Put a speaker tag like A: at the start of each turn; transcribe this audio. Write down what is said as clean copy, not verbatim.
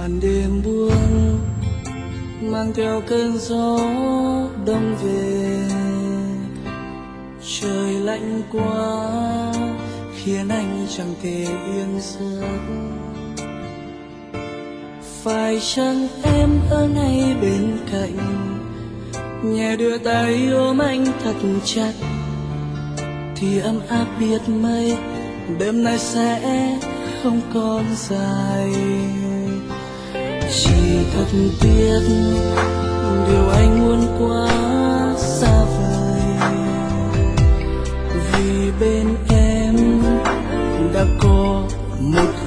A: màn đêm buông mang theo cơn gió đông về, trời lạnh quá khiến anh chẳng thể yên giấc. Phải chăng em ở ngay bên cạnh, nhẹ đưa tay ôm anh thật chặt, thì ấm áp biết mấy đêm nay sẽ không còn dài. Chỉ thật tiếc điều anh muốn quá xa vời, vì bên em đã có một